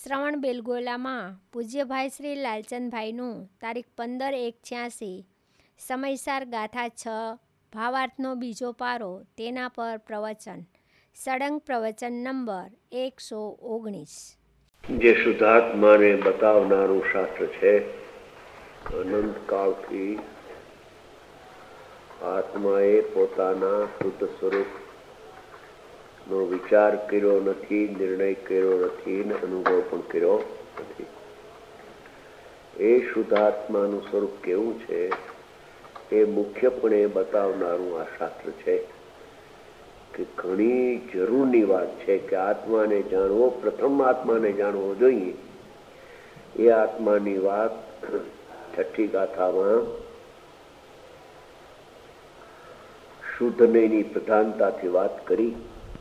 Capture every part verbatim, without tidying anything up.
શ્રવણ બેલગોલામાં પૂજ્યભાઈ શ્રી લાલચંદભાઈનું તારીખ પંદર એક છ્યાસી સમયસાર ગાથા છ ભાવાર્થનો બીજો પારો તેના પર પ્રવચન સળંગ પ્રવચન નંબર એકસો ઓગણીસ. જે શુદ્ધાત્માને બતાવનારું શાસ્ત્ર છે. અનંત કાળથી આત્માએ પોતાના શુદ્ધ સ્વરૂપ નો વિચાર કર્યો નથી, નિર્ણય કર્યો નથી ને અનુભવ પણ કર્યો નથી. એ શુદ્ધાત્માનું સ્વરૂપ કેવું છે એ મુખ્યપણે બતાવનારું આ શાસ્ત્ર છે. કે ઘણી જરૂરની વાત છે કે આત્માને જાણવો, પ્રથમ આત્માને જાણવો જોઈએ. એ આત્માની વાત છઠ્ઠી ગાથામાં શુદ્ધની પ્રધાનતાથી વાત કરી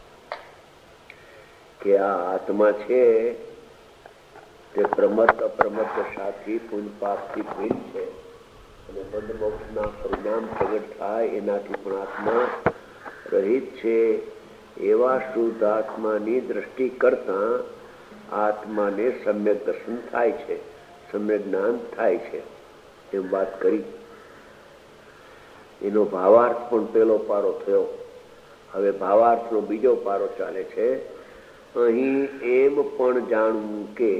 કે આ આત્મા છે તે પ્રમત્ત અપ્રમત્ત સાથી પુણ્ય પાપથી ભિન્ન છે અને બંધમોક્ષના પરિણામ પ્રગટ થાય એનાથી પણ આત્મા રહિત છે. એવા શુદ્ધ આત્માની દ્રષ્ટિ કરતા આત્માને સમ્યક દર્શન થાય છે, સમ્યક જ્ઞાન થાય છે એમ વાત કરી. એનો ભાવાર્થ પણ પેલો પારો થયો. હવે ભાવાર્થનો બીજો પારો ચાલે છે. અહીં એમ પણ જાણવું કે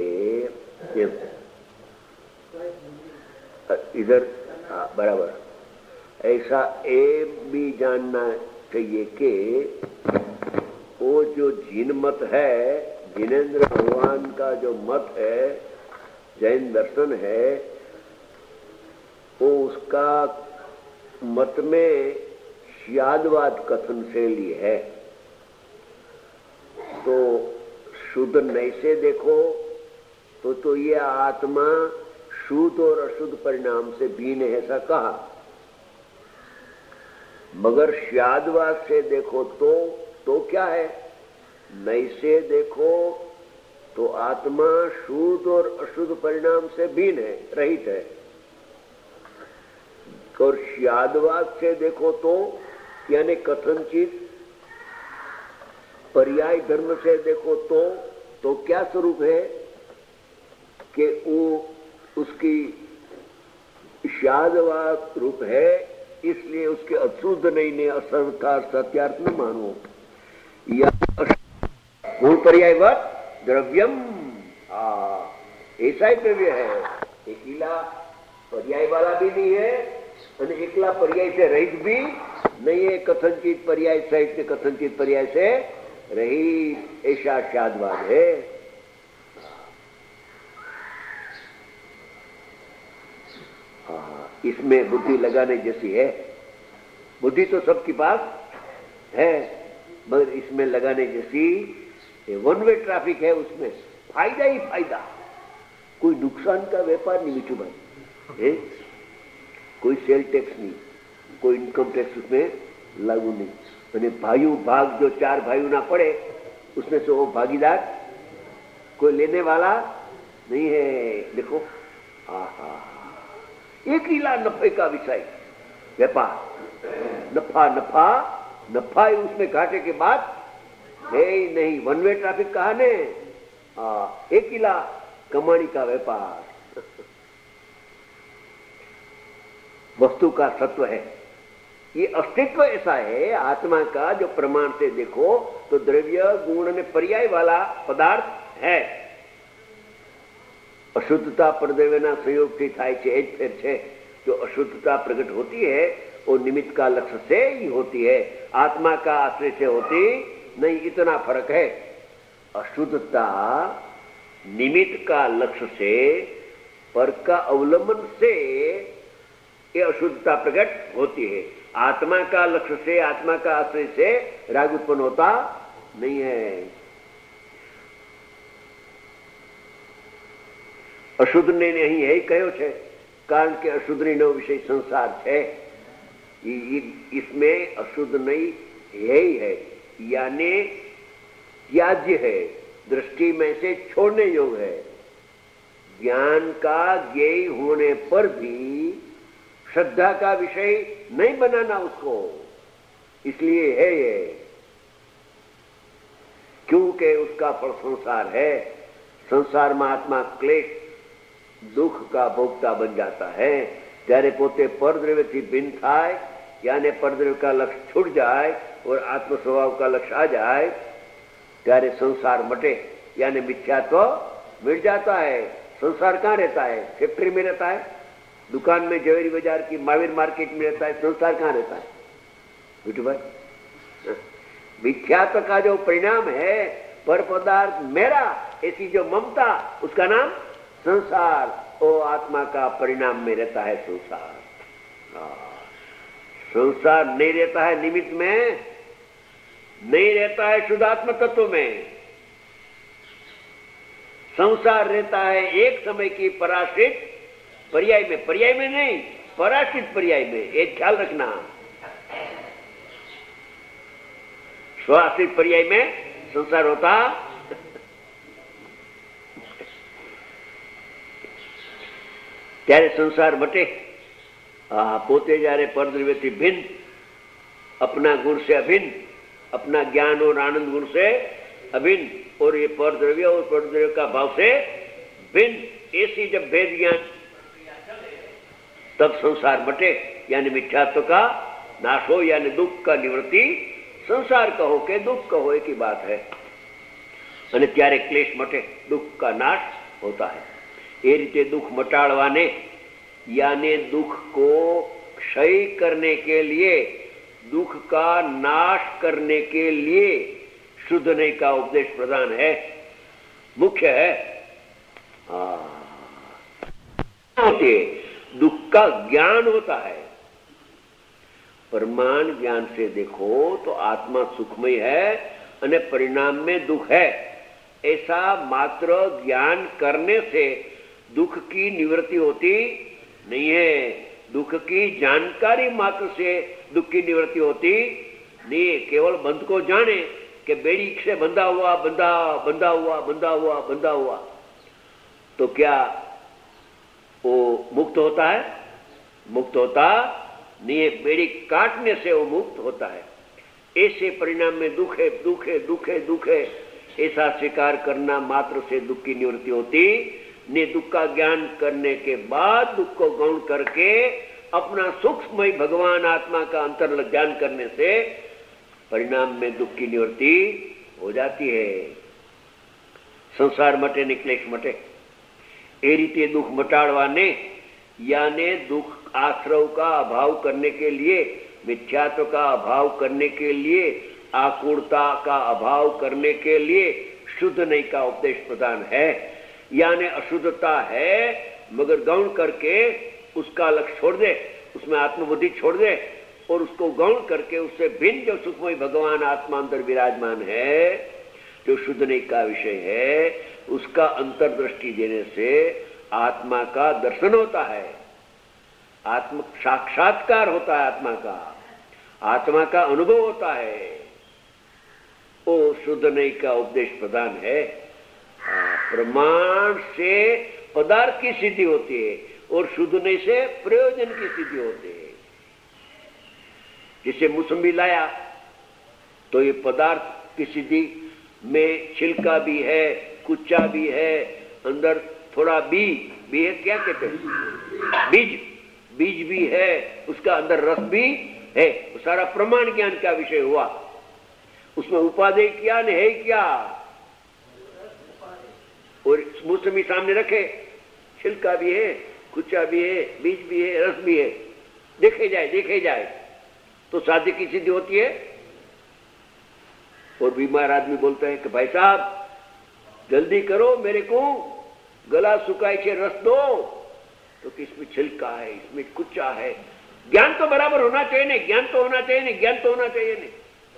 इधर बराबर ऐसा ये भी जानना चाहिए कि वो जो जिन मत है, जिनेन्द्र भगवान का जो मत है, जैन दर्शन है, वो उसका मत में श्यादवाद कथन शैली है. तो शुद्ध नैसे देखो तो तो ये आत्मा शुद्ध और अशुद्ध परिणाम से भिन्न है ऐसा कहा. मगर श्यादवाद से देखो तो तो क्या है, नैसे देखो तो आत्मा शुद्ध और अशुद्ध परिणाम से भिन्न है, रहित है. और श्यादवाद से देखो तो यानी कथनचित पर्याय धर्म से देखो तो तो क्या स्वरूप है कि वो उसकी श्यादवाद रूप है, इसलिए उसके अशुद्ध नहीं ने असर्था सत्यार्थ न मानो. या मूल पर्यायवत द्रव्यम, ऐसा ही द्रव्य है. एकला पर्याय वाला भी नहीं है और एकला पर्याय से रहित भी नहीं है. कथनचित पर्याय सहित कथनचित पर्याय से रहित, ऐसा श्यादवाद है. इसमें बुद्धि लगाने जैसी है. बुद्धि तो सबके पास है, मगर इसमें लगाने जैसी वन वे ट्रैफिक है. उसमें फायदा ही फायदा, कोई नुकसान का व्यापार नहीं मिचू भाई है. कोई सेल टैक्स नहीं, कोई इनकम टैक्स उसमें लागू नहीं. અને ભાઈઓ ભાગ जो चार भाइयों ना पड़े उसमें से वो भागीदार कोई लेने वाला नहीं है. देखो आहा, एक ही ला नफे का विषय व्यापार, नफा नफा नफा ही उसमें घाटे के बाद है ही नहीं. वन वे ट्रैफिक कहा ने, एक ही ला कमानी का व्यापार. वस्तु का सत्व है, ये अस्तित्व ऐसा है आत्मा का जो प्रमाण से देखो तो द्रव्य गुण ने पर्याय वाला पदार्थ है. अशुद्धता परद्रव्यना संयोगથી થાય છે એ જ ફેર છે. जो अशुद्धता प्रकट होती है वो निमित्त का लक्ष्य से ही होती है, आत्मा का आश्रय से होती नहीं. इतना फर्क है. अशुद्धता निमित्त का लक्ष्य से, पर का अवलंबन से ये अशुद्धता प्रकट होती है. आत्मा का लक्ष्य से, आत्मा का आश्रय से राग उत्पन्न होता नहीं है. अशुद्ध ने नहीं यही कहो छे, कारण के अशुद्ध नो विषय संसार है. इसमें अशुद्ध नहीं यही है, यानी त्याज्य है, दृष्टि में से छोड़ने योग्य है. ज्ञान का ज्ञेय होने पर भी श्रद्धा का विषय नहीं बनाना उसको, इसलिए है ये. क्योंकि उसका फल संसार है. સંસારમાં આત્મા ક્લેશ દુઃખ કા ભોગતા બન જાતા है। ત્યારે પોતે परद्रव्य भिन्न थाय यानी परद्रव्य का लक्ष्य छूट जाए और आत्म स्वभाव का लक्ष्य आ जाए, ત્યારે संसार मटे यानी मिथ्यात्व मिट जाता है। संसार कहाँ रहता है? फैक्ट्री में रहता है, दुकान में, जवेरी बाजार की, महावीर मार्केट में रहता है। संसार कहाँ रहता है बिटू भाई? मिथ्यात्व का जो परिणाम है, पर पदार्थ मेरा, ऐसी जो ममता, उसका नाम संसार। ओ आत्मा का परिणाम में रहता है संसार। संसार नहीं रहता है निमित्त में, नहीं रहता है शुद्धात्म तत्व में। संसार रहता है एक समय की पराश्रित पर्याय में, पर्याय में नहीं, पराश्रित पर्याय में। एक ख्याल रखना, स्वाश्रित पर्याय में संसार होता ત્યારે संसार मटे। आ, पोते जारे परद्रव्य थी भिन्न, अपना गुण से अभिन्न, अपना ज्ञान और आनंद गुण से अभिन्न, और ये परद्रव्य और परद्रव्य का भाव से भिन्न, ऐसी जब भेद ज्ञान तब संसार मटे यानी मिथ्यात्व का नाश हो, यानी दुख का निवृत्ति। संसार कहो के दुख कहो एक ही बात है। અને ત્યારે ક્લેશ મટે, दुख का नाश होता है। ये रीते दुख मटाड़वाने यानी दुख को क्षय करने के लिए, दुख का नाश करने के लिए शुद्ध नहीं का उपदेश प्रदान है, मुख्य है। होते दुख का ज्ञान होता है। परमाण ज्ञान से देखो तो आत्मा सुखमय है और परिणाम में दुख है, ऐसा मात्र ज्ञान करने से दुख की निवृत्ति होती नहीं है। दुख की जानकारी मात्र से दुख की निवृत्ति होती नहीं है। केवल बंध को जाने कि बेड़ी से बंधा हुआ बंधा बंधा हुआ बंधा हुआ बंधा हुआ, तो क्या वो मुक्त होता है? मुक्त होता नहीं है। बेड़ी काटने से वो मुक्त होता है। ऐसे परिणाम में दुख है, दुख है, दुख है, दुख है, ऐसा स्वीकार करना मात्र से दुख की निवृत्ति होती ने। दुख का ज्ञान करने के बाद दुख को गौण करके अपना सूक्ष्मय भगवान आत्मा का अंतर ज्ञान करने से परिणाम में दुख की निवृत्ति हो जाती है। संसार मटे ने क्लेश मटे। ए रीते दुख मटाड़वाने यानी दुख आश्रव का अभाव करने के लिए, मिथ्यात्व का अभाव करने के लिए, आकुलता का अभाव करने के लिए शुद्ध नहीं का उपदेश प्रदान है। यानी अशुद्धता है मगर गौण करके उसका लक्ष्य छोड़ दे, उसमें आत्मबुद्धि छोड़ दे और उसको गौण करके उससे भिन्न जो सुखमय भगवान आत्मा अंदर विराजमान है, जो शुद्ध नहीं का विषय है, उसका अंतर्दृष्टि देने से आत्मा का दर्शन होता है, आत्म साक्षात्कार होता है, आत्मा का आत्मा का अनुभव होता है। वो शुद्ध नहीं का उपदेश प्रदान है। प्रमाण से पदार्थ की सिद्धि होती है और शुद्ध नहीं से प्रयोजन की सिद्धि होती है। जिसे मौसमी लाया तो ये पदार्थ की सिद्धि में छिलका भी है, कुच्चा भी है, अंदर थोड़ा बी बी है, क्या कहते हैं, बीज बीज भी है, उसका अंदर रस भी है। सारा प्रमाण ज्ञान का विषय हुआ। उसमें उपादेय क्या नहीं है क्या, और मौसमी सामने रखे, छिलका भी है, कुच्चा भी है, बीज भी है, रस भी है, देखे जाए देखे जाए तो साध्य की सिद्धि होती है। और बीमार आदमी बोलता है कि भाई साहब जल्दी करो, मेरे को गला सुखाए के रस दो, तो कि इसमें छिलका है, इसमें कुच्चा है। ज्ञान तो बराबर होना चाहिए नहीं, ज्ञान तो होना चाहिए नहीं, ज्ञान तो होना चाहिए नहीं।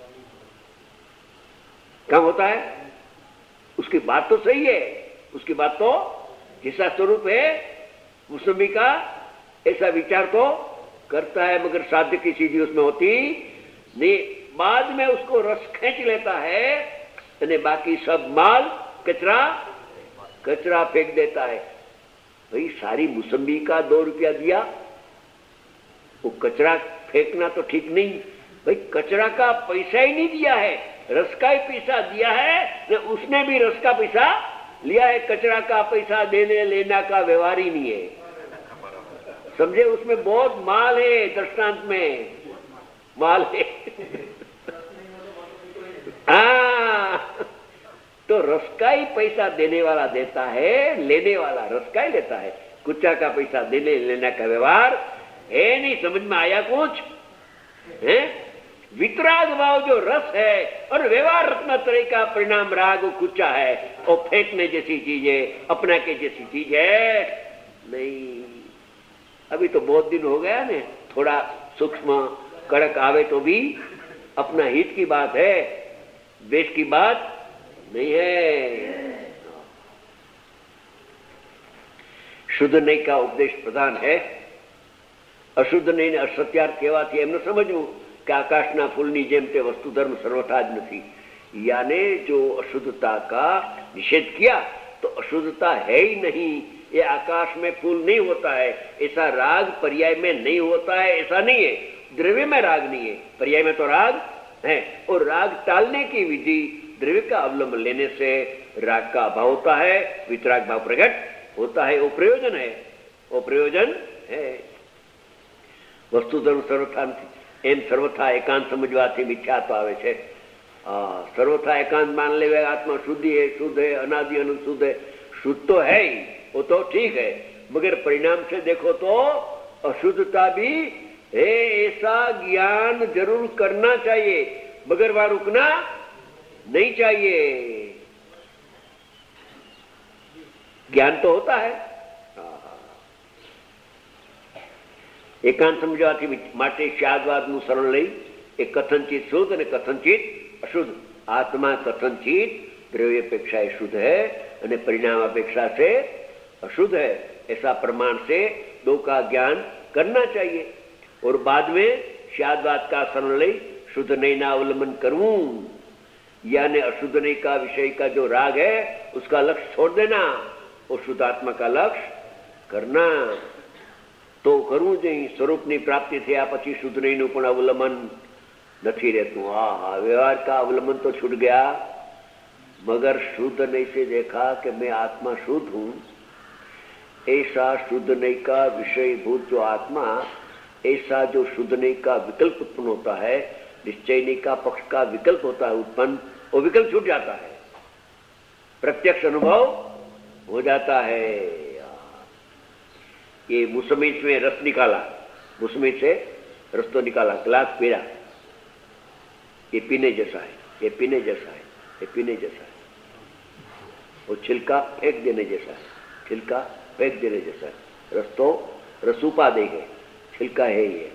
क्या होता है? उसकी बात तो सही है, उसकी बात तो जैसा स्वरूप है मौसमी का ऐसा विचार तो करता है, मगर साध्य की चीज उसमें होती नहीं। बाद में उसको रस खींच लेता है और बाकी सब माल कचरा कचरा फेंक देता है। भाई सारी मौसमी का दो रुपया दिया, वो कचरा फेंकना तो ठीक नहीं। भाई कचरा का पैसा ही नहीं दिया है, रस का ही पैसा दिया है, उसने भी रस का पैसा लिया है कचरा का पैसा, देने लेना का व्यवहार ही नहीं है। समझे, उसमें बहुत माल है, दृष्टांत में माल है। हाँ, तो रस का ही पैसा देने वाला देता है, लेने वाला रस का ही लेता है। कुचा का पैसा देने लेने का व्यवहार है नहीं। समझ में आया कुछ है? वितराग भाव जो रस है और व्यवहार रत्न तरह का परिणाम राग कुचा है, और फेंकने जैसी चीज है, अपना के जैसी चीज है नहीं। अभी तो बहुत दिन हो गया ने, थोड़ा सूक्ष्म कड़क आवे तो भी अपना हित की बात है, देश की बात नहीं है। शुद्ध नहीं का उपदेश प्रधान है। अશુદ્ધ નહીં ને અસત્યાર્થ કહેવાથી એમને સમજવું કે આકાશના ફૂલની જેમ તે વસ્તુ ધર્મ સર્વથા જ નથી। यानी जो अशुद्धता का निषेध किया तो अशुद्धता है ही नहीं। ये आकाश में फूल नहीं होता है, ऐसा राग पर्याय में नहीं होता है, ऐसा नहीं है। द्रव्य में राग नहीं है, पर्याय में तो राग है। और राग टालने की विधि द्रव्य का अवलंबन लेने से राग का अभाव होता है, वितराग भाव प्रकट होता है। वो प्रयोजन है, वो प्रयोजन है। वस्तु धर्म सर्वथा एम सर्वथा एकांत समझवाથી મિથ્યાત્વ આવે છે। सर्वथा एकांत मान ले आत्मा शुद्धि है, शुद्ध है, अनादि अनंत शुद्ध है। शुद्ध तो है ही, वो तो ठीक है, मगर परिणाम से देखो तो अशुद्धता भी है। ऐसा ज्ञान जरूर करना चाहिए, मगर वहां रुकना नहीं चाहिए। ज्ञान तो होता है। एकांत समझवाથી માટે શાદવાદનું શરણ લઈ એ कथनचित शुद्ध અને कथनचित अशुद्ध। आत्मा कथनचित द्रव्य अपेक्षा शुद्ध है और परिणाम अपेक्षा से अशुद्ध है, ऐसा प्रमाण से दो का ज्ञान करना चाहिए। और बाद में शादवाद का शरण लई शुद्ध नहीं ना अवलंबन करऊं, यानी अशुद्ध नहीं का विषय का जो राग है उसका लक्ष्य छोड़ देना और शुद्ध आत्मा का लक्ष्य करना। तो करूं जी स्वरूपनी प्राप्ति थया पछी शुद्ध नहीं पण अवलंबन नहीं रहतु। हाँ हाँ, व्यवहार का अवलंबन तो छूट गया, मगर शुद्ध नहीं से देखा कि मैं आत्मा शुद्ध हूं। ऐसा शुद्ध नहीं का विषयभूत जो आत्मा, ऐसा जो शुद्ध नहीं का विकल्प उत्पन्न होता है, निश्चय नहीं का पक्ष का विकल्प होता है उत्पन्न, वो विकल्प छूट जाता है, प्रत्यक्ष अनुभव हो जाता है। ये मुसमी में रस निकाला, मुसमी से रस तो निकाला, गिलास पीरा, ये पीने जैसा है, ये पीने जैसा है, ये पीने जैसा है। वो छिलका फेंक देने जैसा है, छिलका फेंक देने जैसा है। रस तो रसूपा देंगे, छिलका है ही है।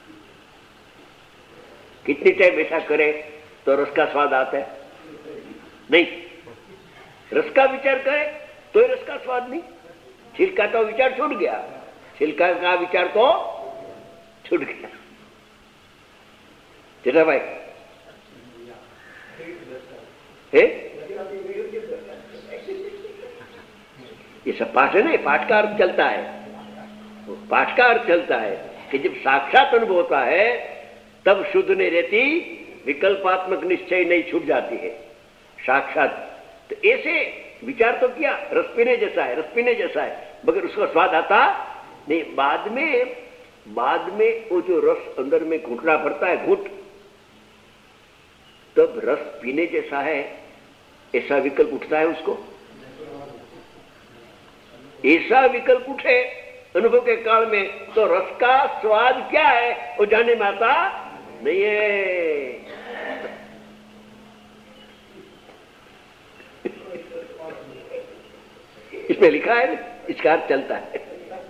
कितनी टाइम ऐसा करे तो रस का स्वाद आता है? नहीं। रस का विचार करे तो रस का स्वाद नहीं। छिलका तो विचार छूट गया, छिलका का विचार तो छूट गया। चेता भाई है? ये सब पाठ है ना, पाठ का अर्थ चलता है, पाठ का अर्थ चलता है कि जब साक्षात अनुभव होता है तब शुद्ध नहीं रहती, विकल्पात्मक निश्चय नहीं छूट जाती है साक्षात। तो ऐसे विचार तो किया, रस पीने जैसा है, रस पीने जैसा है, मगर उसका स्वाद आता नहीं। बाद में बाद में वो जो रस अंदर में घुटना भरता है, घुट, तब रस पीने जैसा है, ऐसा विकल्प उठता है उसको। ऐसा विकल्प उठे अनुभव के काल में तो रस का स्वाद क्या है वो जाने में आता नहीं है। इसमें लिखा है, इसका अर्थ चलता है।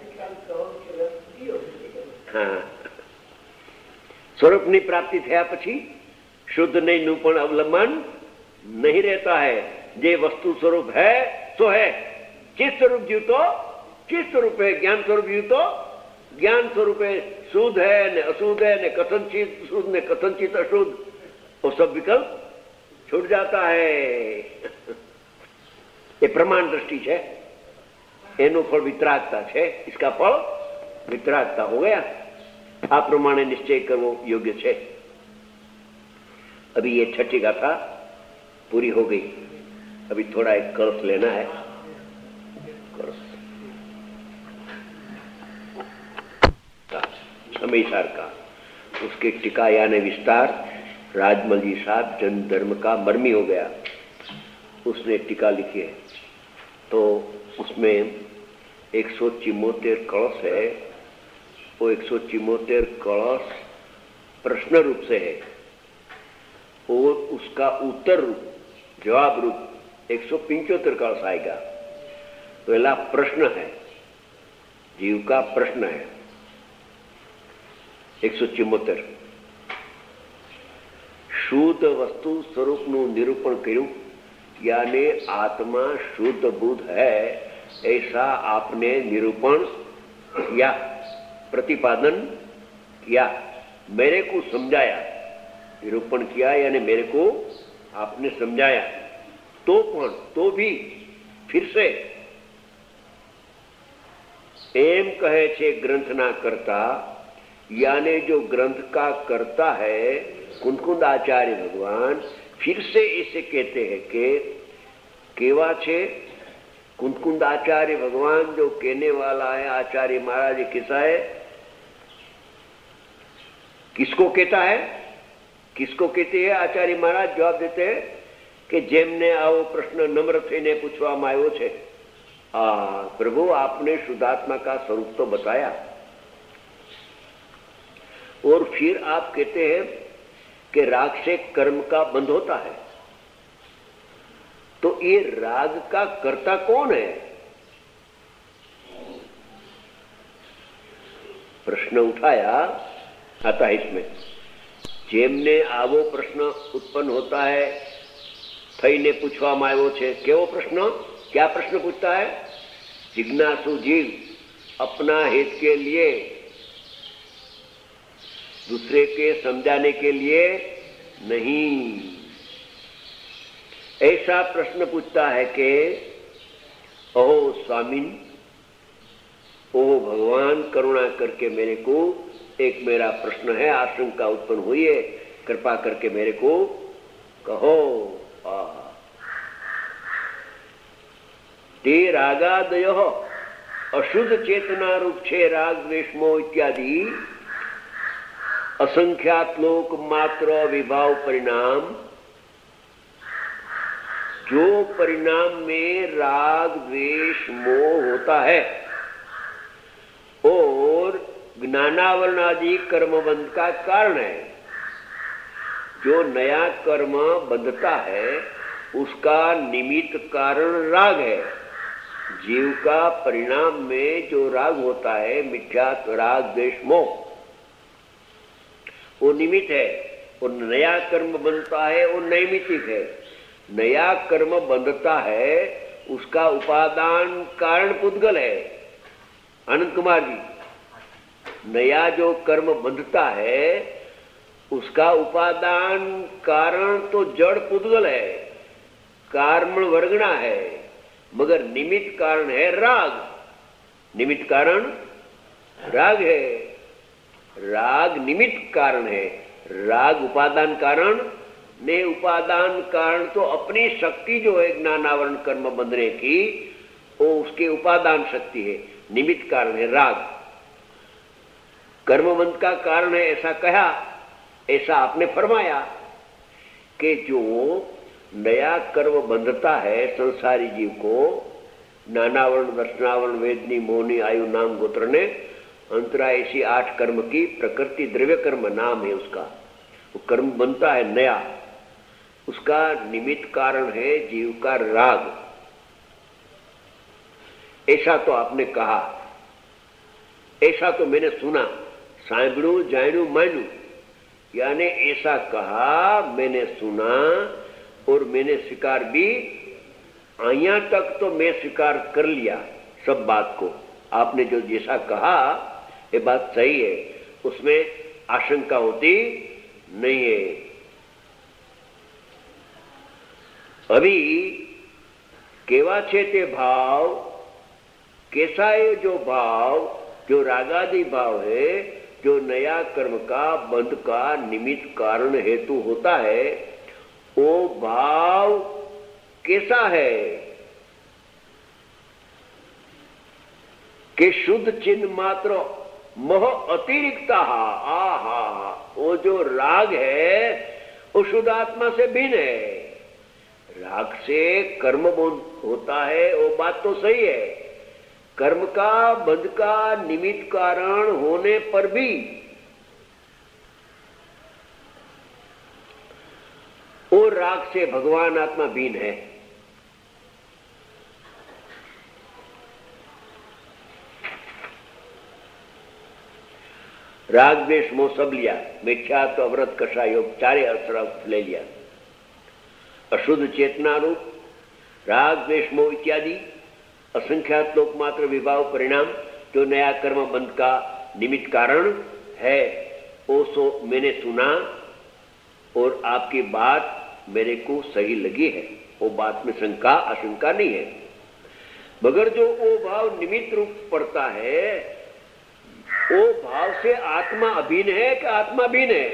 हाँ, स्वरूप ની प्राप्ति થયા પછી शुद्ध नहीं નું પણ अवलंबन नहीं रहता है। जे वस्तु स्वरूप है तो है, चित स्वरूप जीव तो चित स्वरूप है, ज्ञान स्वरूप जीव तो ज्ञान स्वरूप है। शुद्ध है ने अशुद्ध है ने कथनचित शुद्ध ने कथनचित अशुद्ध, वो सब विकल्प छूट जाता है। ये प्रमाण दृष्टि है, एनु फल वितरागता है, इसका फल वितरागता हो गया। आ प्रमाणे निश्चय करवो योग्य है। अभी ये छठी गाथा पूरी हो गई, अभी थोड़ा एक कलश लेना है। कलश समयसार का, उसके टीका यानी विस्तार राजमल जी साहब जन धर्म का मर्मी हो गया, उसने टीका लिखी है। तो उसमें एक सौ चिमोतेर कलश है, वो एक सौ चिमोतेर कलश प्रश्न रूप से है और उसका उत्तर रूप जवाब रूप एक सौ पिंचोतेर कलश आएगा। पहला प्रश्न है, जीव का प्रश्न है एक सौ चिमोतेर। शुद्ध वस्तु स्वरूप નું નિરૂપણ કર્યું, यानी आत्मा शुद्ध बुद्ध है ऐसा आपने निरूपण या प्रतिपादन किया, मेरे को समझाया। निरूपण किया यानी मेरे को आपने समझाया। तो पण तो भी फिर से एम कहे छे ग्रंथना करता, यानी जो ग्रंथ का करता है कुंकुंद आचार्य भगवान, फिर से इसे कहते हैं कि केवा छे कुंकुंद आचार्य भगवान जो कहने वाला है आचार्य महाराज किसा है, किसको कहता है, किसको कहते हैं आचार्य महाराज? जवाब देते हैं कि जेमने आओ प्रश्न नम्र थईने पूछवामां आव्यो छे। आ प्रभु आपने शुद्धात्मा का स्वरूप तो बताया और फिर आप कहते हैं कि राग से कर्म का बंध होता है। तो ये राग का कर्ता कौन है? प्रश्न उठाया आता है इसमें, जेमने आवो प्रश्न उत्पन्न होता है थईने पूछवामां आव्यो छे। केवो प्रश्न? क्या प्रश्न पूछता है? जिज्ञासु जीव अपना हित के लिए, दूसरे के समझाने के लिए नहीं, ऐसा प्रश्न पूछता है कि ओह स्वामी, ओह भगवान, करुणा करके मेरे को एक मेरा प्रश्न है, आशंका उत्पन्न हुई है, कृपा करके मेरे को कहो। आ ते रागादयो अशुद्ध चेतना रूप छे राग द्वेष मोह इत्यादि असंख्यात लोक मात्र विभाव परिणाम, जो परिणाम में राग द्वेष मोह होता है और ज्ञानावरण आदि कर्म बंध का कारण है। जो नया कर्म बंधता है उसका निमित्त कारण राग है। जीव का परिणाम में जो राग होता है मिथ्या राग द्वेष मोह, वो निमित्त है। और नया कर्म बनता है वो नैमित्तिक है। नया कर्म बंधता है उसका उपादान कारण पुद्गल है। आनंद कुमार जी, नया जो कर्म बंधता है उसका उपादान कारण तो जड़ पुद्गल है, कार्मण वर्गणा है, मगर निमित्त कारण है राग। निमित्त कारण राग है, राग निमित्त कारण है, राग उपादान कारण ने। उपादान कारण तो अपनी शक्ति जो है ज्ञानावरण कर्म बंधने की, वो उसके उपादान शक्ति है, निमित्त कारण है राग। कर्मबंध का कारण है ऐसा कहा, ऐसा आपने फरमाया कि जो नया कर्म बंधता है संसारी जीव को, नानावरण दर्शनावरण वेदनी मोहनी आयु नाम गोत्र ने, अंतरा ऐसी आठ कर्म की प्रकृति द्रव्य कर्म नाम है उसका, वो कर्म बनता है नया, उसका निमित्त कारण है जीव का राग। ऐसा तो आपने कहा, ऐसा तो मैंने सुना, सांभळू जाणू मानू, यानी ऐसा कहा, मैंने सुना और मैंने स्वीकार भी, आया तक तो मैं स्वीकार कर लिया सब बात को। आपने जो जैसा कहा ये बात सही है, उसमें आशंका होती नहीं है। अभी केवा छे ते भाव, कैसा है जो भाव, जो रागादि भाव है, जो नया कर्म का बंध का निमित्त कारण हेतु होता है, वो भाव कैसा है? कि शुद्ध चिन्ह मात्र मोह अतिरिक्त आहा, वो जो राग है वो शुद्ध आत्मा से भिन्न है। राग से कर्म होता है, वो बात तो सही है। कर्म का बंध का निमित्त कारण होने पर भी वो राग से भगवान आत्मा भिन्न है। राग द्वेष मोह सब लिया, मिथ्या तो अव्रत कषा योग चारे अस्त्र ले लिया। अशुद्ध चेतना रूप राग द्वेष मोह इत्यादि असंख्यात लोक मात्र विभाव परिणाम जो नया कर्म बंध का निमित्त कारण है, वो सो मैंने सुना और आपकी बात मेरे को सही लगी है। वो बात में शंका आशंका नहीं है, मगर जो वो भाव निमित्त रूप पड़ता है, वो भाव से आत्मा अभिन्न है कि आत्मा भिन्न है?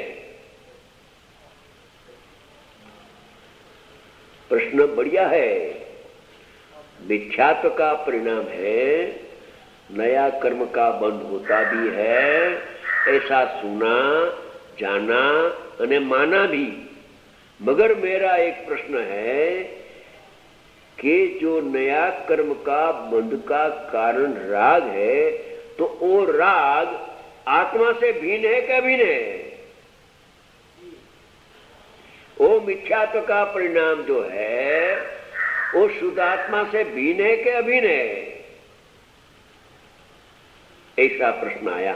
प्रश्न बढ़िया है। मिथ्यात्व का परिणाम है, नया कर्म का बंध होता भी है, ऐसा सुना जाना और माना भी। मगर मेरा एक प्रश्न है कि जो नया कर्म का बंध का कारण राग है, तो वो राग आत्मा से भिन्न है कि अभिन्न है? वो मिथ्यात्व का परिणाम जो है वो शुद्ध आत्मा से भिन्न है कि अभिन्न है? ऐसा प्रश्न आया।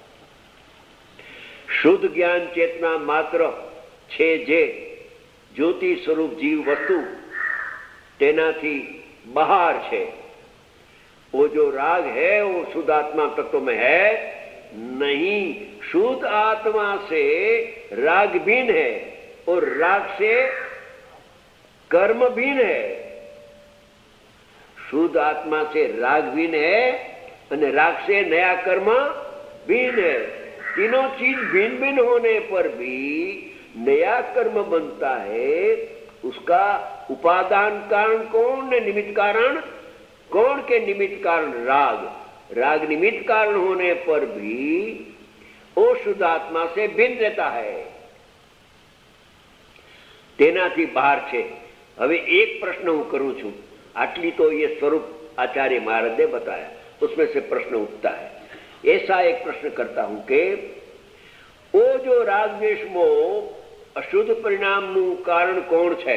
शुद्ध ज्ञान चेतना मात्र छे जे ज्योति स्वरूप जीव वस्तु तेनाथी बहार छे। वो जो राग है वो शुद्ध आत्मा तत्व में है नहीं। शुद्ध आत्मा से राग भिन्न है और राग से कर्म भिन्न है। शुद्ध आत्मा से राग भिन्न है और राग से नया कर्म भिन्न है। तीनों चीज भिन्न भिन्न होने पर भी नया कर्म बनता है। उसका उपादान कारण कौन है? निमित्त कारण कौन के निमित्त कारण? राग। राग निमित्त कारण होने पर भी वो शुद्ध आत्मा से भिन्न रहता है। तेनाथी बहार छे। હવે एक प्रश्न હું करूं છું, आटली तो ये स्वरूप आचार्य महाराज ने बताया, उसमें से प्रश्न उठता है। ऐसा एक प्रश्न करता हूं कि वो जो राग द्वेष मोह अशुद्ध परिणाम नु कारण कौन है?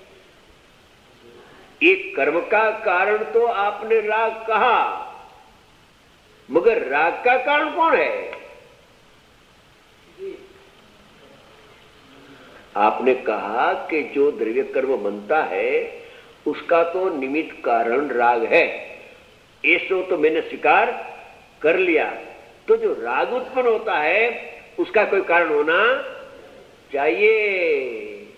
एक कर्म का कारण तो आपने राग कहा, मगर राग का कारण कौन है? आपने कहा कि जो द्रव्य कर्म बनता है उसका तो निमित्त कारण राग है, ऐसो तो मैंने स्वीकार कर लिया। तो जो राग उत्पन्न होता है उसका कोई कारण होना चाहिए।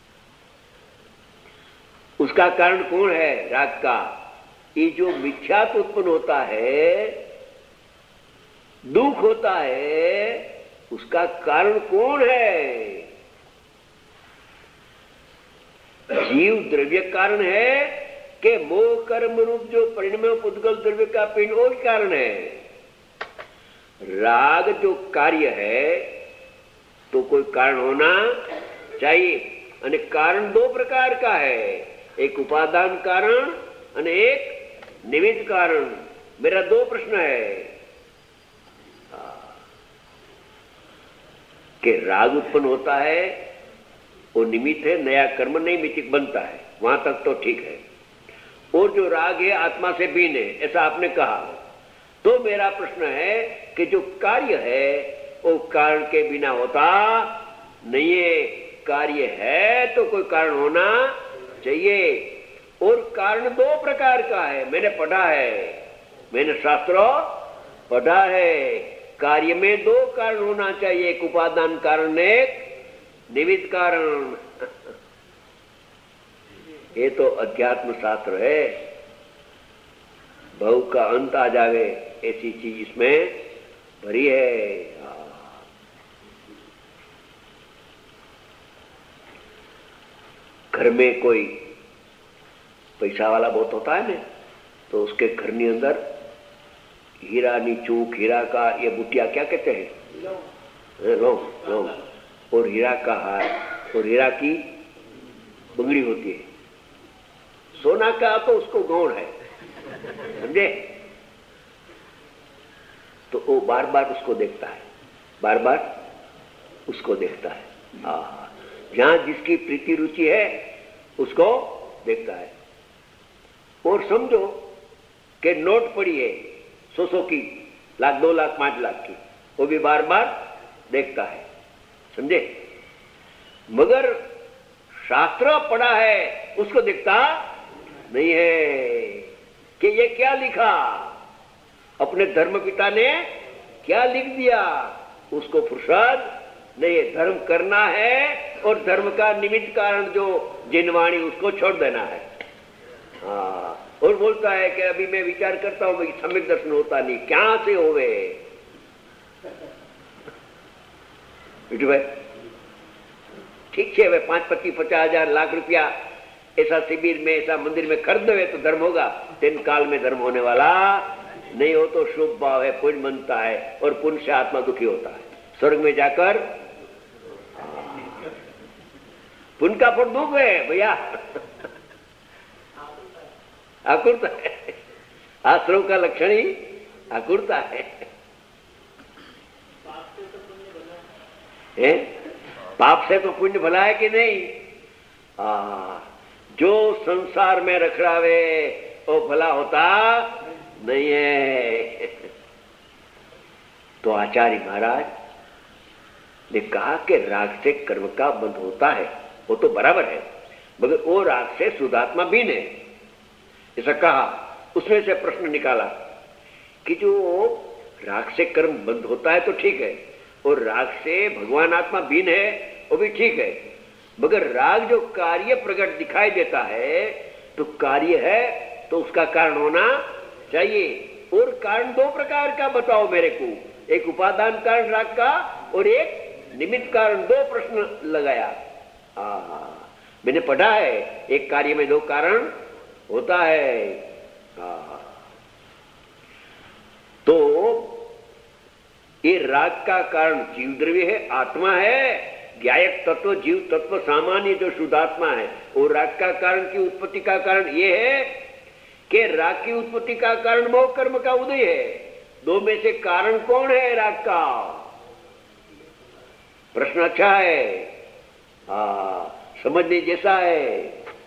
उसका कारण कौन है? राग का। ये जो मिथ्यात्व उत्पन्न होता है, दुख होता है, उसका कारण कौन है? जीव द्रव्य कारण है कि मोह कर्म रूप जो परिणम पुद्गल द्रव्य का पिंड वो कारण है? राग जो कार्य है तो कोई कारण होना चाहिए। और कारण दो प्रकार का है, एक उपादान कारण और एक निमित्त कारण। मेरा दो प्रश्न है कि राग उत्पन्न होता है वो निमित्त है, नया कर्म नहीं मिथिक बनता है, वहां तक तो ठीक है। और जो राग है आत्मा से भिन्न है, ऐसा आपने कहा। तो मेरा प्रश्न है कि जो कार्य है वो कारण के बिना होता नहीं है। कार्य है तो कोई कारण होना चाहिए। और कारण दो प्रकार का है, मैंने पढ़ा है, मैंने शास्त्रों पढ़ा है। कार्य में दो कारण होना चाहिए, एक उपादान कारण, एक निमित्त कारण। ये तो अध्यात्म शास्त्र है। भव का अंत आ जावे ऐसी चीज इसमें भरी है। घर में कोई पैसा वाला बहुत होता है ना, तो उसके घर के अंदर हीरा नी चूक, हीरा का ये बुटिया क्या कहते हैं, लौंग लौंग, और हीरा का हार, और हीरा की बंगड़ी होती है। सोना का तो उसको गौण है, समझे? तो वो बार बार उसको देखता है, बार बार उसको देखता है। हाँ, जहां जिसकी प्रीति रुचि है उसको देखता है। और समझो कि नोट पड़ी है सौ सौ की, लाख, दो लाख, पांच लाख की, वो भी बार बार देखता है, समझे? मगर शास्त्र पढ़ा है उसको देखता नहीं है कि ये क्या लिखा, अपने धर्म पिता ने क्या लिख दिया, उसको फुर्सत नहीं है। धर्म करना है और धर्म का निमित्त कारण जो जिनवाणी उसको छोड़ देना है। हाँ, और बोलता है कि अभी मैं विचार करता हूं कि सम्यक दर्शन होता नहीं, क्या से होवे भाई? ठीक है, वे पांच पच्चीस पचास हजार लाख रुपया ऐसा शिविर में, ऐसा मंदिर में खरीद दे तो धर्म होगा। तीन काल में धर्म होने वाला नहीं हो तो शुभ भाव है, पुण्य बनता है, और पुण्य से आत्मा दुखी होता है। स्वर्ग में जाकर पुण्य का फल दुख है भैया, आकुरता है। आश्रम का लक्षण ही आकुरता है। है? पाप से तो पुण्य भला है कि नहीं? आ, जो संसार में रखड़ावे वो भला होता नहीं है। तो आचार्य महाराज ने कहा कि राग से कर्म का बंध होता है, वो तो बराबर है, मगर वो राग से शुद्धात्मा भिन्न है, ऐसा कहा। उसमें से प्रश्न निकाला कि जो राग से कर्म बंद होता है तो ठीक है, और राग से भगवान आत्मा भिन्न है वो भी ठीक है, मगर राग जो कार्य प्रकट दिखाई देता है तो कार्य है तो उसका कारण होना चाहिए। और कारण दो प्रकार का बताओ मेरे को, एक उपादान कारण राग का और एक निमित्त कारण। दो प्रश्न लगाया। आ, मैंने पढ़ा है एक कार्य में दो कारण होता है। आ, तो ये राग का कारण जीव द्रव्य है, आत्मा है, ज्ञायक तत्व जीव तत्व सामान्य जो शुद्धात्मा है। और राग का कारण की उत्पत्ति का कारण ये है कि राग की उत्पत्ति का कारण मोह कर्म का उदय है। दो में से कारण कौन है राग का? प्रश्न अच्छा है, आ, समझने जैसा है।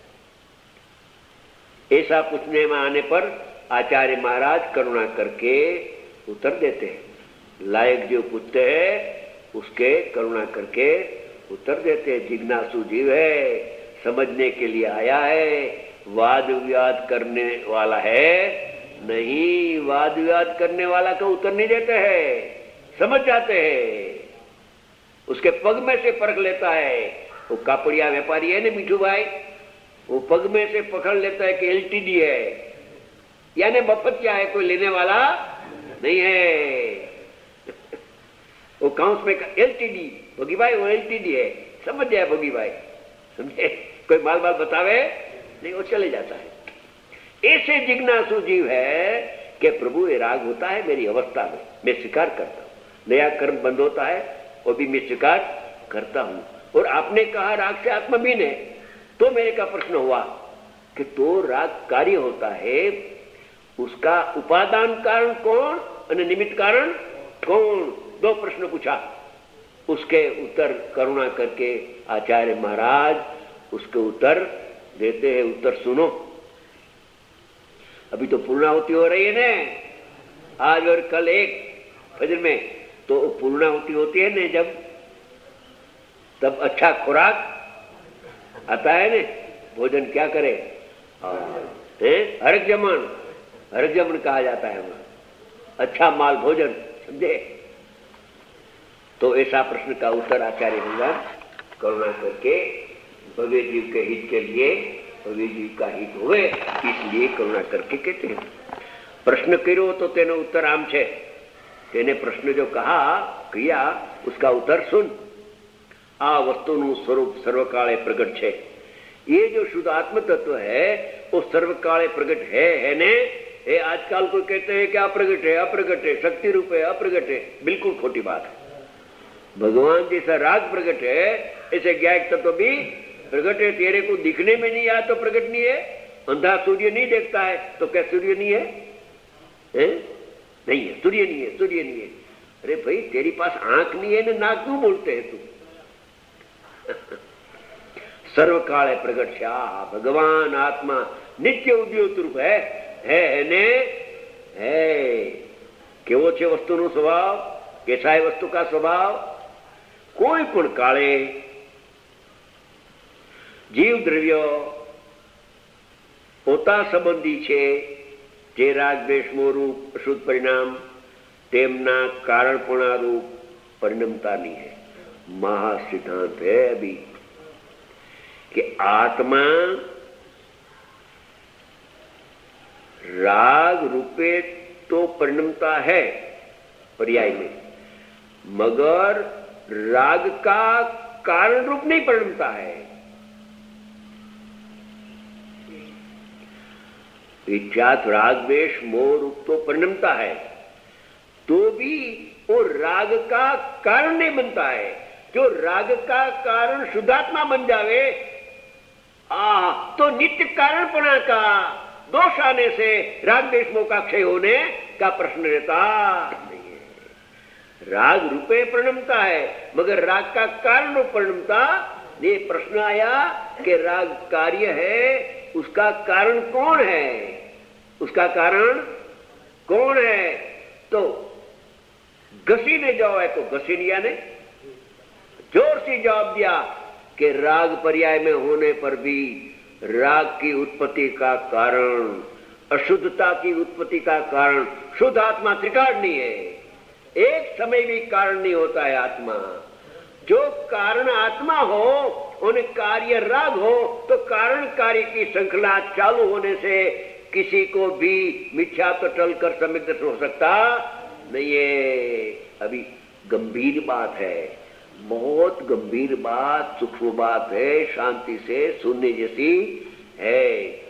ऐसा पूछने में आने पर आचार्य महाराज करुणा करके उत्तर देते हैं। लायक जो पूछते हैं उसके करुणा करके उत्तर देते हैं। जिज्ञासु जीव है, समझने के लिए आया है, वाद विवाद करने वाला है नहीं। वाद विवाद करने वाला का उत्तर नहीं देते हैं, समझ जाते हैं, उसके पग में से परख लेता है। वो कापड़िया व्यापारी है ना मिठू भाई, वो पग में से पकड़ लेता है कि एलटीडी है, यानी मफत क्या है, कोई लेने वाला नहीं है। वो काउंस में एलटीडी, भोगी भाई वो एलटीडी है, समझ जाए भोगी भाई, समझे? कोई माल माल बतावे नहीं, वो चले जाता है। ऐसे जिज्ञासु जीव है कि प्रभु ये राग होता है मेरी अवस्था में, मैं स्वीकार करता हूं। नया कर्म बंद होता है वो भी मैं स्वीकार करता हूं। और आपने कहा राग से आत्मा भिन्न है, तो मेरे का प्रश्न हुआ कि तो राग कार्य होता है, उसका उपादान कारण कौन और निमित्त कारण कौन? दो प्रश्न पूछा। उसके उत्तर करुणा करके आचार्य महाराज उसके उत्तर देते हैं। उत्तर सुनो। अभी तो पूर्णाहुति हो रही है ना, आज और कल एक फजर में, तो पूर्णाहुति होती है ना जब, तब अच्छा खुराक आता है ना, भोजन क्या करे, हरक जमन, हरक जमन कहा जाता है वहां, अच्छा माल भोजन, समझे? तो ऐसा प्रश्न का उत्तर आचार्य भगवान करुणा करके भव्य जीव के हित के लिए, भव्य जीव का हित हुए इसलिए करुणा करके कहते हैं। प्रश्न करो तो तेनो उत्तर आम छे, तेने प्रश्न जो कहा किया उसका उत्तर सुन। आ वस्तुनु स्वरूप सर्वकाले प्रकट छे। ये जो शुद्ध आत्म तत्व है वो सर्वकाले प्रकट है, है ने ये आजकल को कहते हैं कि अप्रगट है, अप्रगट है, शक्ति रूप है, अप्रगट है। बिल्कुल खोटी बात है। भगवान जैसा राग प्रगट है, ऐसे ज्ञायक तत्व भी प्रगट है। तेरे को दिखने में नहीं आया तो प्रगट नहीं है। अंधा सूर्य नहीं देखता है तो क्या सूर्य नहीं है? है? नहीं है, सूर्य नहीं है, सूर्य नहीं है। अरे भाई, तेरी पास आंख नहीं है ना, नाक क्यों बोलते है तू? सर्वकाल है प्रगट श्याह भगवान आत्मा नित्य उद्योत रूप है है ने है। केवो छे वस्तुनो स्वभाव? कैसा है वस्तु का स्वभाव? कोई पण काले जीव द्रव्य પોતા સંબંધી છે, જે રાગ દ્વેષમો રૂપ અશુદ્ધ પરિણામ તેમના કારણપણા રૂપ પરિણમતા नहीं है। महासिद्धांत है अभी कि आत्मा राग रूपे तो परिणमता है पर्याय में, मगर राग का कारण रूप नहीं परिणमता है। इच्छात राग द्वेष मोह रूप तो परिणमता है, तो भी वो राग का कारण नहीं बनता है। जो राग का कारण शुद्धात्मा बन जावे, आ तो नित्य कारणपणा का दोष आने से राग द्वेष मोह का क्षय होने का प्रश्न रहता नहीं है। राग रूपे परिणमता है, मगर राग का कारण रूप परिणमता। ये प्रश्न आया कि राग कार्य है, उसका कारण कौन है? उसका कारण कौन है? तो घसी ने जवाब है तो घसी लिया ने जोर से जवाब दिया कि राग पर्याय में होने पर भी राग की उत्पत्ति का कारण, अशुद्धता की उत्पत्ति का कारण शुद्ध आत्मा त्रिकारणीय है। एक समय भी कारण नहीं होता है आत्मा। जो कारण आत्मा हो उन्हें कार्य राग हो, तो कारण कार्य की श्रृंखला चालू होने से किसी को भी मिथ्या तो टलकर सम्यक दर्शन हो सकता नहीं है। अभी गंभीर बात है, बहुत गंभीर बात, सूक्ष्म बात है, शांति से सुनने जैसी है।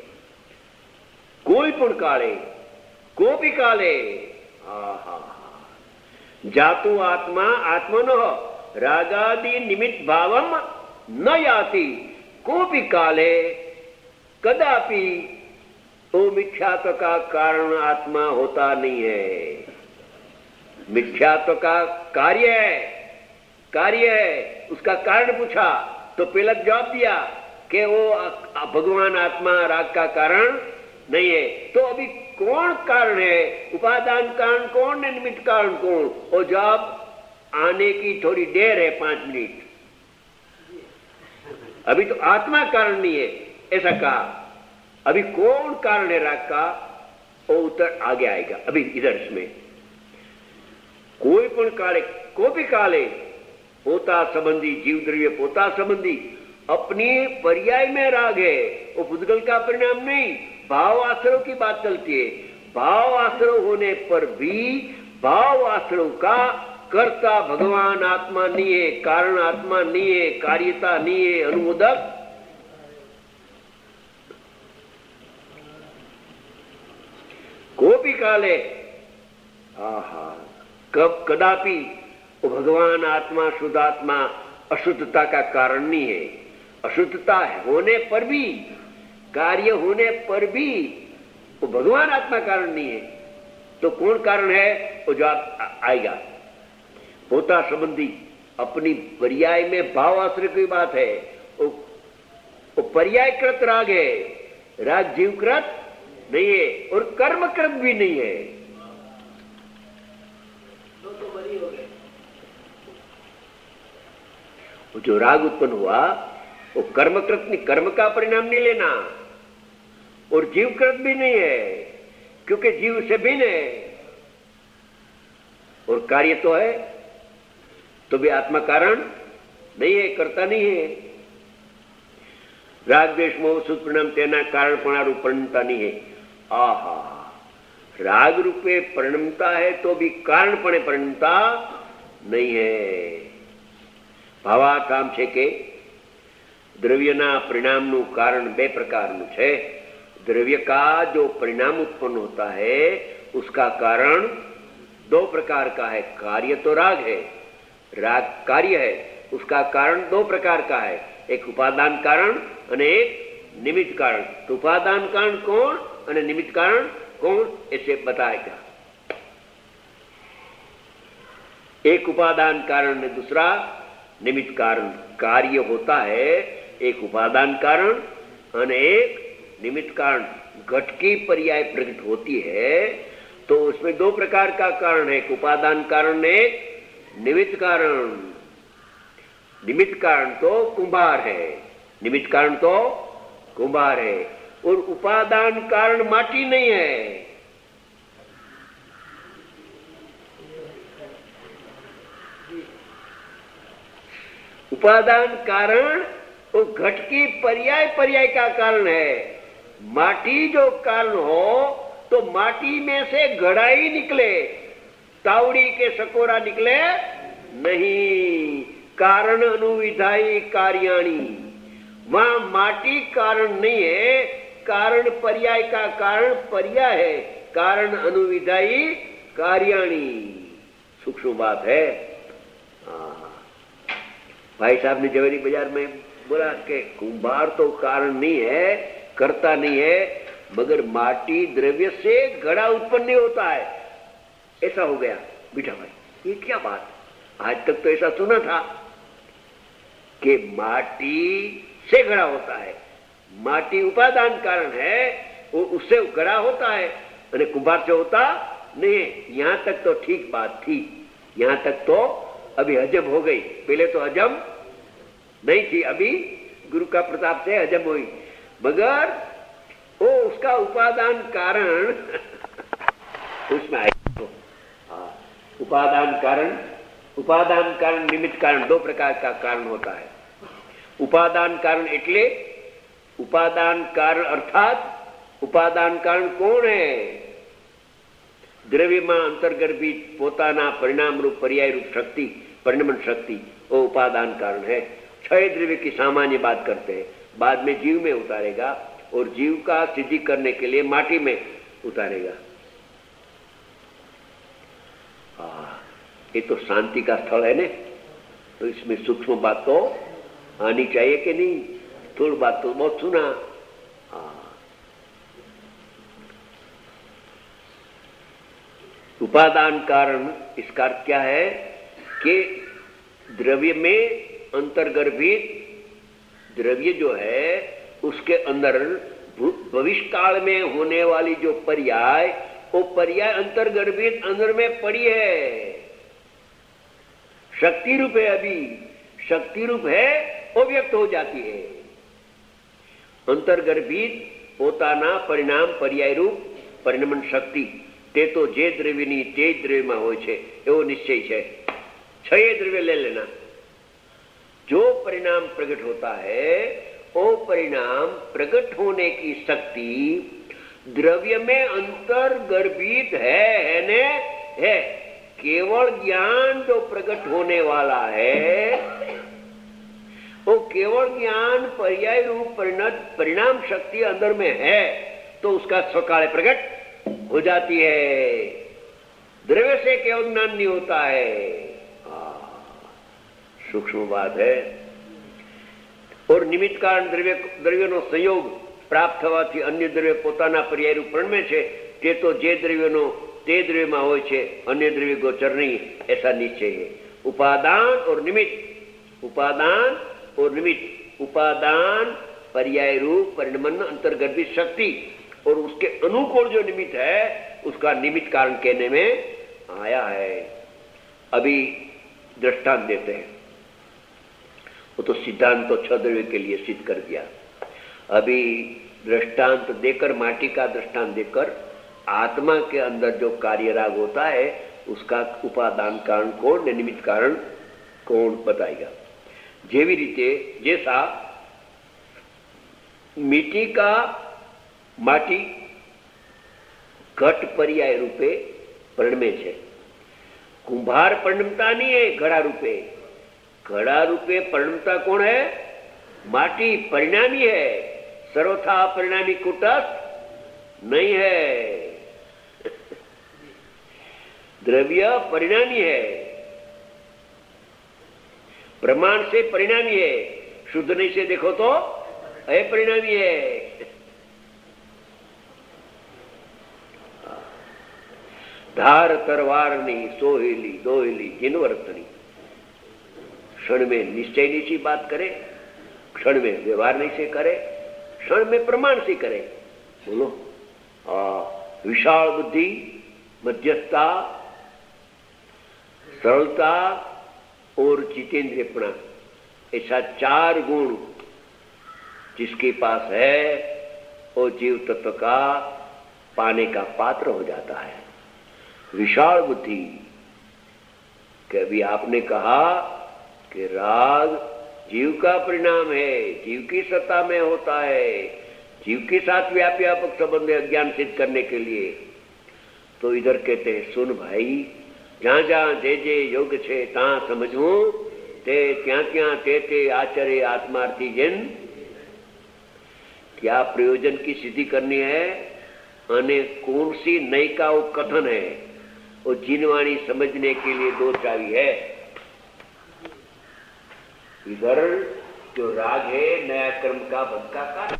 कोई पण काले को भी काले आहा जातु आत्मा आत्मनो रागादि निमित्त भावम न याति को भी काले कदापि तो मिथ्यात्व का कारण आत्मा होता नहीं है। मिथ्यात्व का कार्य है, कार्य है, उसका कारण पूछा तो पहले जवाब दिया कि वो भगवान आत्मा राग का कारण नहीं है। तो अभी कौन कारण है? उपादान कारण कौन है, निमित्त कारण कौन? और जवाब आने की थोड़ी देर है, पांच मिनट। अभी तो आत्मा कारण नहीं है ऐसा कहा। अभी कौन कारण है राग का, वो उत्तर आगे आएगा। अभी इधर इसमें कोई पण काले को भी काले पोता संबंधी जीव द्रव्य पोता संबंधी अपनी पर्याय में राग है, वो भूतगल का परिणाम नहीं। भाव आश्रव की बात चलती है। भाव आश्रव होने पर भी भाव आश्रव का कर्ता भगवान आत्मा नहीं है, कारण आत्मा नहीं है, कार्यता नहीं है, अनुमोदक को भी काले आहा कब कदापि वो भगवान आत्मा शुद्धात्मा अशुद्धता का कारण नहीं है। अशुद्धता होने पर भी, कार्य होने पर भी वो भगवान आत्मा कारण नहीं है। तो कौन कारण है? वो जवाब आएगा। होता संबंधी अपनी पर्याय में भाव आश्रय की बात है। वो, वो पर्यायकृत राग है, राग जीवकृत नहीं है और कर्मकृत भी नहीं है। वो जो राग उत्पन्न हुआ वो कर्मकृत नहीं, कर्म का परिणाम नहीं लेना, और जीवकृत भी नहीं है क्योंकि जीव से भिन्न है। और कार्य तो है तो भी आत्मा कारण नहीं है, करता नहीं है। राग द्वेष मोह सुख परिणाम तेना कारणपणा रूप परिणमता नहीं है। आहा राग रूपे परिणमता है तो भी कारणपणे परिणमता नहीं है। भावार्थ આમ છે કે દ્રવ્યના પરિણામનું કારણ બે પ્રકારનું છે। द्रव्य का जो परिणाम उत्पन्न होता है उसका कारण दो प्रकार का है। कार्य तो राग है, राग कार्य है, उसका कारण दो प्रकार का है, एक उपादान कारण और एक निमित्त कारण। तो उपादान कारण कौन और निमित्त कारण कौन, ऐसे बताएगा। एक उपादान कारण ने दूसरा निमित्त कारण। कार्य होता है एक उपादान कारण और एक निमित्त कारण। घट की पर्याय प्रकट होती है तो उसमें दो प्रकार का कारण है, एक उपादान कारण ने एक निमित्त कारण। निमित्त कारण तो कुंभार है, निमित्त कारण तो कुंभार है, और उपादान कारण माटी नहीं है। उपादान कारण वो घट की पर्याय पर्याय का कारण है। माटी जो कारण हो तो माटी में से घड़ा ही निकले, तावड़ी के सकोरा निकले नहीं। कारण अनुविधाई कार्याणी, वहां माटी कारण नहीं है, कारण पर्याय का कारण पर्याय है। कारण अनुविधाई कार्याणी, सूक्ष्म बात है। भाई साहब ने जवेरी बाजार में बोला कि कुंभार तो कारण नहीं है, करता नहीं है, मगर माटी द्रव्य से घड़ा उत्पन्न नहीं होता है। ऐसा हो गया बेटा भाई, ये क्या बात, आज तक तो ऐसा सुना था कि माटी से घड़ा होता है। माटी उपादान कारण है, वो उससे घड़ा होता है, अरे कुंभार से होता नहीं। यहां तक तो ठीक बात थी, यहां तक तो अभी हजम हो गई। पहले तो हजम नहीं थी, अभी गुरु का प्रताप से हजम हुई। मगर वो उसका उपादान कारण उसमें आए। उपादान कारण, उपादान कारण निमित्त कारण दो प्रकार का कारण होता है। उपादान कारण એટલે उपादान कारण अर्थात उपादान कारण कोण है? द्रव्य में अंतर्गर्भित पोताना परिणाम रूप पर्याय रूप शक्ति, परिणमन शक्ति, वो उपादान कारण है। छह द्रव्य की सामान्य बात करते हैं, बाद में जीव में उतारेगा और जीव का सिद्धि करने के लिए माटी में उतारेगा। ये तो शांति का स्थल है ने, तो इसमें सूक्ष्म बात तो आनी चाहिए कि नहीं? थोड़ी बात तो बहुत सुना। उपादान कारण इसका अर्थ क्या है कि द्रव्य में अंतर्गर्भित द्रव्य जो है उसके अंदर भविष्य काल में होने वाली जो पर्याय, वो पर्याय अंतर्गर्भित अंदर में पड़ी है। शक्ति रूप है, अभी शक्ति रूप है, वो व्यक्त हो जाती है। अंतर्गर्भित पोताना परिणाम पर्याय रूप परिणमन शक्ति, તે તો જે દ્રવ્યની તે દ્રવ્યમાં હોય છે એવો નિશ્ચય છે। છ દ્રવ્ય ले लेना। जो परिणाम प्रकट होता है वो परिणाम प्रकट होने की शक्ति द्रव्य में अंतर्गर्भित है, है ने है। केवल ज्ञान जो प्रकट होने वाला है वो केवल ज्ञान पर्याय रूप परिणाम शक्ति अंदर में है तो उसका स्वकाल प्रकट हो जाती है। द्रव्य से केवल ज्ञान नहीं होता है, सूक्ष्म बात है। और निमित्त कारण द्रव्य द्रव्यનો સંયોગ પ્રાપ્ત થવાથી અન્ય દ્રવ્ય પોતાના પર્યાય રૂપ પરિણમે છે, તે તો જે દ્રવ્યનો તે દ્રવ્યમાં હોય છે, અન્ય દ્રવ્ય ગોચર नहीं, ऐसा निश्चय है। उपादान और निमित्त, उपादान और निमित्त, उपादान पर्याय रूप परिणमन अंतर्गर्भित शक्ति और उसके अनुकूल जो निमित्त है उसका निमित्त कारण कहने में आया है। अभी दृष्टांत देते हैं, वो तो सिद्धांत तो छह द्रव्य के लिए सिद्ध कर दिया। अभी दृष्टांत देकर, माटी का दृष्टांत देकर आत्मा के अंदर जो कार्य राग होता है उसका उपादान कारण कौन, निमित्त कारण कौन बताएगा। જેવી રીતે जैसा मिट्टी का माटी घट पर्याय रूपे परिणमे छे, कुंभार परिणमता नहीं है घड़ा रूपे। घड़ा रूपे परिणमता कौन है? माटी परिणामी है। सर्वथा परिणामी कुटस्थ नहीं है। द्रव्य परिणामी है, प्रमाण से परिणामी है, शुद्ध नहीं से देखो तो अपरिणामी है। धार तरवारनी सोहेली दोहेली जिनवर्तनी, क्षण में निश्चय नीची बात करे, क्षण में व्यवहार नहीं से करे, क्षण में प्रमाण से करे। बोलो, आ, विशाल बुद्धि, मध्यस्थता, सरलता और जितेंद्रियपना, ऐसा चार गुण जिसके पास है वो जीव तत्व का पाने का पात्र हो जाता है। विशाल बुद्धि, कभी आपने कहा कि राग जीव का परिणाम है, जीव की सत्ता में होता है, जीव के साथ व्यापक व्यापक संबंध अज्ञान सिद्ध करने के लिए। तो इधर कहते हैं, सुन भाई, જ્યાં જ્યાં જે જે યોગ છે ત્યાં સમજવું, તે ત્યાં ત્યાં તે તે આચરે આત્માર્થી જન। क्या प्रयोजन की सिद्धि करनी है અને कौन सी नई का वो कथन है, वो जिनवाणी समझने के लिए दो चावी है। इधर जो राग है नया कर्म का बंध का कारण,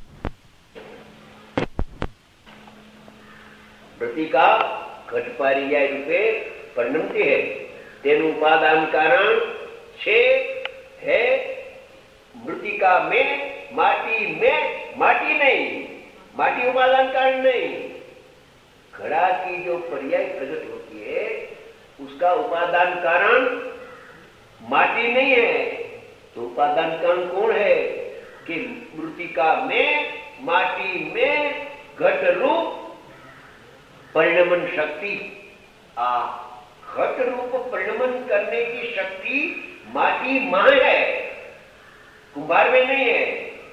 प्रति का घटपारिया रूपे परिणमती है, तेनु उपादान कारण छे है मृतिका में, माटी में, माटी नहीं, माटी उपादान कारण नहीं। घड़ा की जो पर्याय प्रकट होती है उसका उपादान कारण माटी नहीं है, तो उपादान कारण कौन है कि मृतिका में, माटी में घट रूप परिणमन शक्ति। आ घट रूप परिणमन करने की शक्ति माटी मां है, कुंभार में नहीं है।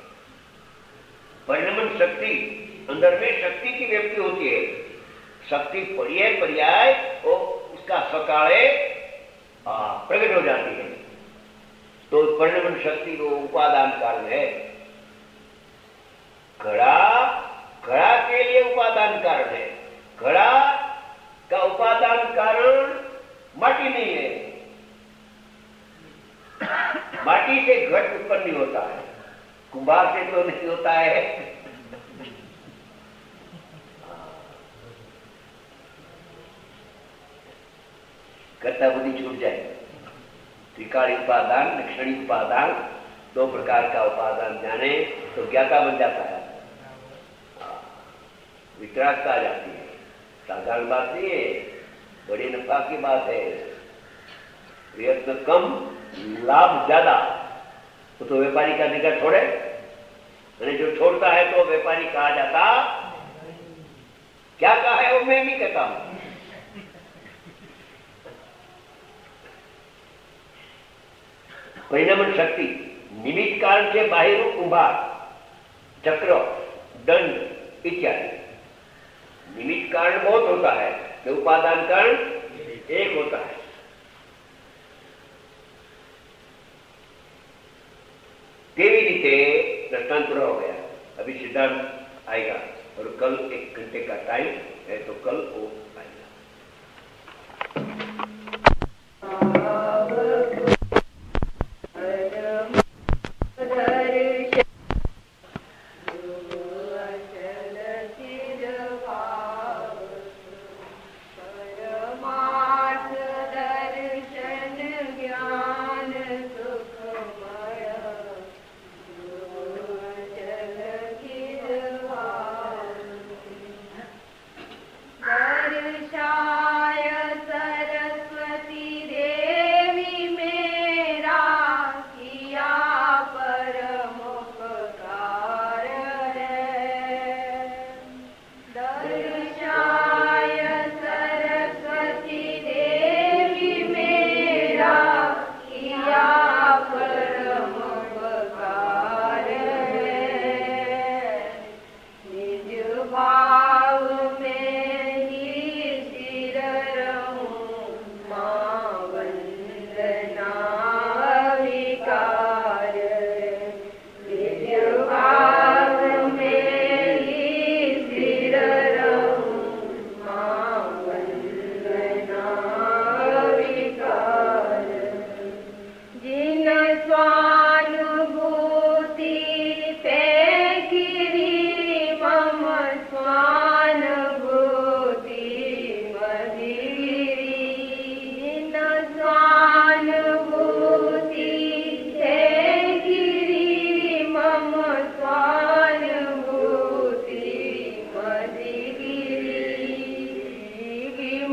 परिणमन शक्ति अंदर में शक्ति की व्यक्ति होती है, शक्ति पर्याय पर्याय और उसका सकाले प्रकट हो जाती है, तो परिणमन शक्ति वो उपादान कारण है। घड़ा घड़ा के लिए उपादान कारण है, घड़ा का उपादान कारण माटी नहीं है। माटी से घट उत्पन्न नहीं होता है, कुंभार से तो नहीं होता है। कर्ता बुद्धि छूट जाए। त्रिकाल उपादान, क्षणिक उपादान, दो प्रकार का उपादान जाने तो ज्ञाता बन जाता है, वितरागता आ जाती है। साधारण बात नहीं है, बड़ी नफा की बात है। प्रयत्न कम लाभ ज्यादा, तो, तो व्यापारी का निकट छोड़े, मैंने जो छोड़ता है तो व्यापारी कहा जाता। क्या कहा है वो मैं नहीं कहता हूं। परिणमन शक्ति निमित्त कारण से बाहिर कुंभार, चक्र, दंड इत्यादि। निमित्त कारण बहुत होता है, तो उपादान कारण एक होता है। केवी रीते दृष्टांत पूरा हो गया, अभी सिद्धांत आएगा और कल एक घंटे का टाइम है, तो कल वो आएगा। Hare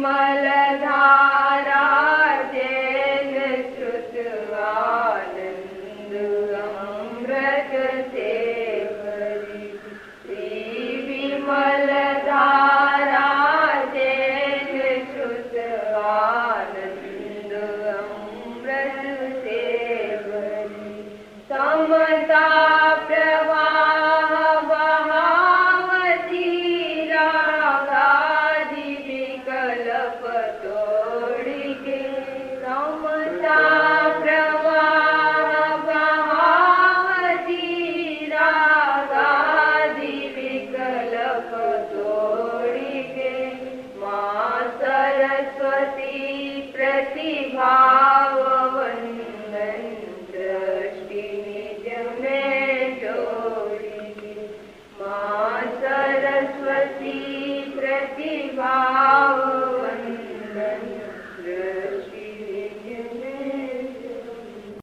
विमल धारा जैन श्रुत आनंद अमृत से भरी। श्री विमल धारा जैन श्रुत आनंद अमृत से भरी। समता प्रवाह बहावती रागादि विकल्प तोड़ के। समता प्रवाह बहावती रागादि विकल्प तोड़ के। माँ सरस्वती प्रतिभाव वंदन दृष्टि निज में माँ सरस्वती प्रतिभाव